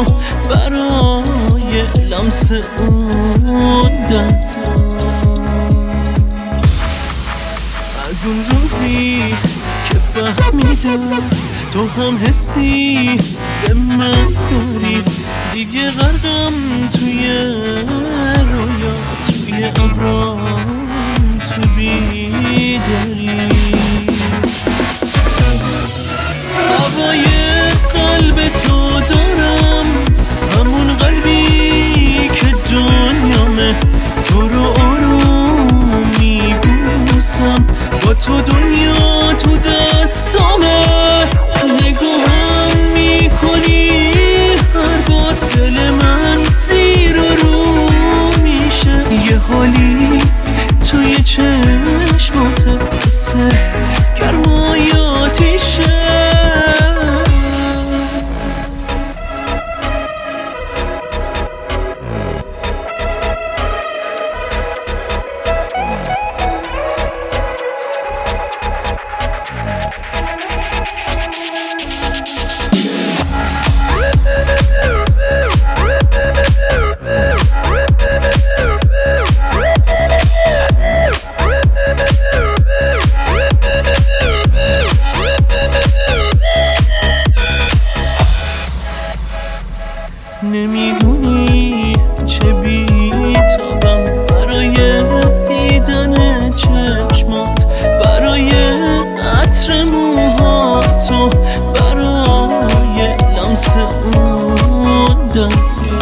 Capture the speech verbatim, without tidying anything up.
برای لمس اون دستا. از اون روزی که فهمیدم تو هم حسی به من داری، دیگه غرقم توی رویا، توی ابرام، تو بیداری. هوای قلب تو دارم، همون قلبی که دنیامه، تو رو آروم میبوسم، با تو دنیا تو دستامه. نگاهم میکنی هر بار دل من زیر و رو میشه، یه حالی توی چشمات قصه گرمای آتیشه. نمیدونی چه بیتابم برای دیدن چشمات، برای عطر موهاتو، برای لمس اون دست.